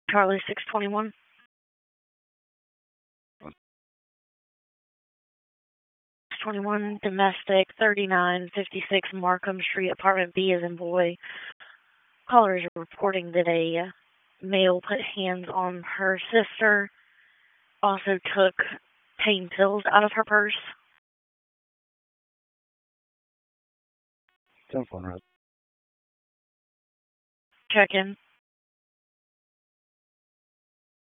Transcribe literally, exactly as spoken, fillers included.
Charlie six twenty-one. twenty-one, domestic, thirty-nine fifty-six Markham Street, apartment B as in boy. Caller is reporting that a male put hands on her sister, also took pain pills out of her purse. Telephone, Rob. Check in.